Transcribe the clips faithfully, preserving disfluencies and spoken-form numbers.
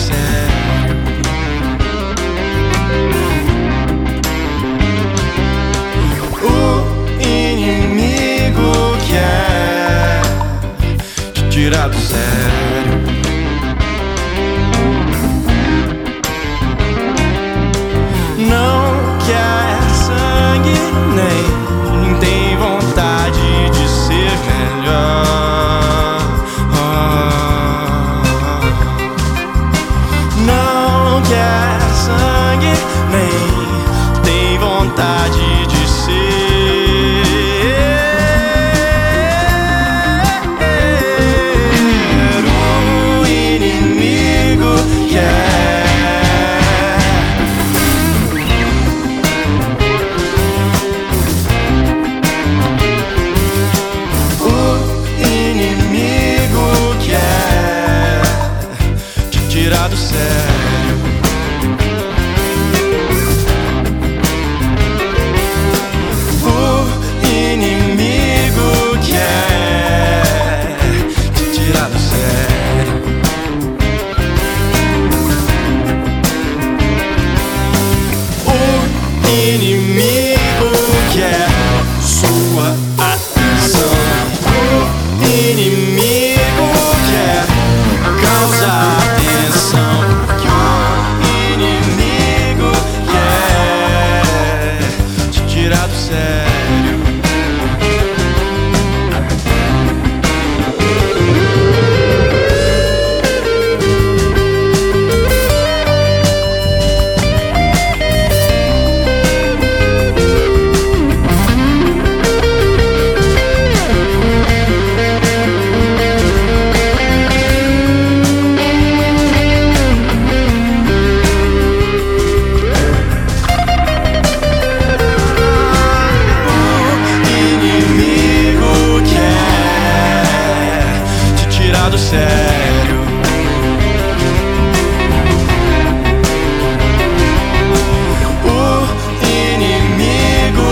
sério. O inimigo quer te tirar do sério. Não quer sangue, nem tem vontade de ser melhor. Não quer sangue, nem tem vontade de ser. O inimigo quer. Tirar do sério. O inimigo quer te tirar do sério. O inimigo quer sua atenção. O inimigo quer causar que o inimigo quer te tirar do sério. Do sério. O inimigo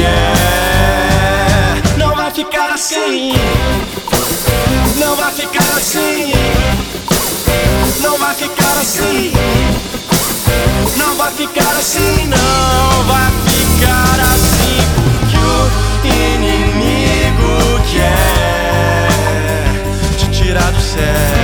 quer. Não vai ficar assim. Não vai ficar assim. Não vai ficar assim. Não vai ficar assim. Não vai ficar assim. Porque o inimigo quer tirar do sério.